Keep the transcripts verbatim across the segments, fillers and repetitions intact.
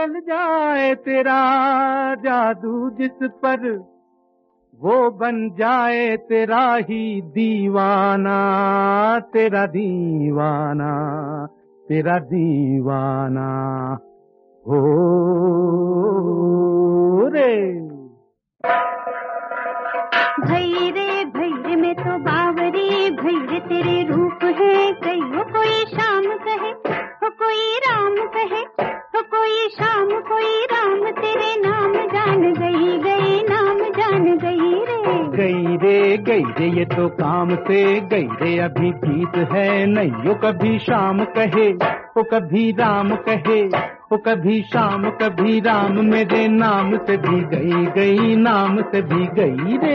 चल जाए तेरा जादू जिस पर, वो बन जाए तेरा ही दीवाना, तेरा दीवाना, तेरा दीवाना हो रे। भई रे भई रे मैं तो बावरी, भई रे तेरे रूप है कई, हो कोई शाम कहे हो कोई राम कहे, हो कोई शाम कोई राम, तेरे नाम जान गई गई, नाम जान गई रे। गई रे गई रे ये तो काम से गई रे, अभी जीत है नहीं वो कभी शाम कहे वो कभी राम कहे, वो कभी शाम कभी राम, मेरे नाम से भी गई गई, नाम से भी गई रे।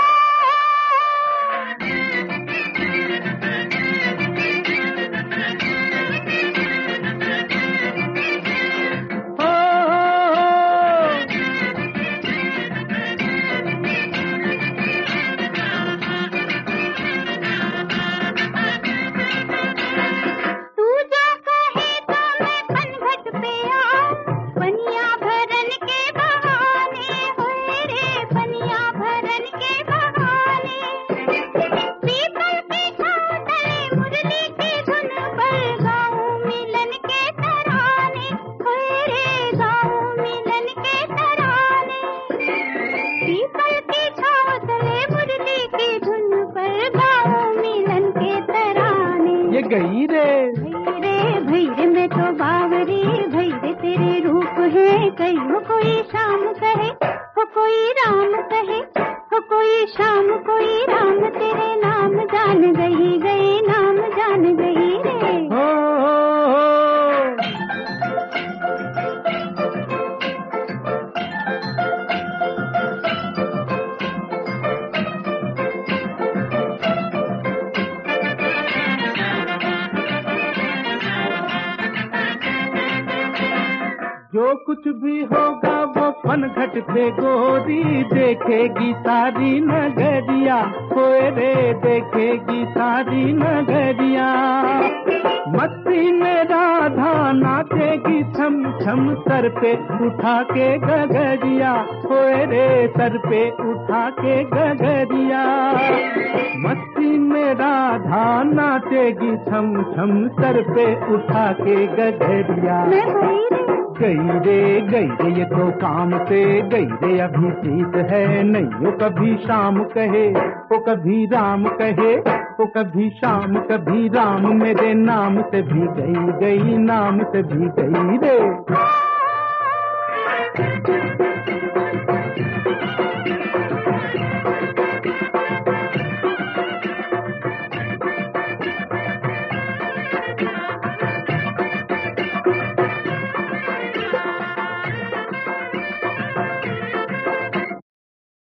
गई रे भई रे भई रे मैं तो बावरी, भई रे तेरे रूप है कई, हो कोई शाम कहे हो कोई राम कहे, हो कोई शाम कोई राम, तेरे नाम जान गई गई, नाम जान गई रे। हो, हो, हो। जो कुछ भी होगा वो पनघट पे गोरी, देखेगी सारी नगरिया, होए रे देखेगी सारी नगरिया। मस्ती में राधा नाचेगी छम छम, सर पे उठा के गगरिया, होए रे सर पे उठा के गगरिया। मस्ती में राधा नाचेगी छम छम, सर पे उठा के गगरिया। गई रे गई रे ये तो काम से गई रे, अभी जीत है नहीं वो कभी शाम कहे वो कभी राम कहे, वो कभी शाम कभी राम, मेरे नाम से भी गई गई, नाम से भी गई रे।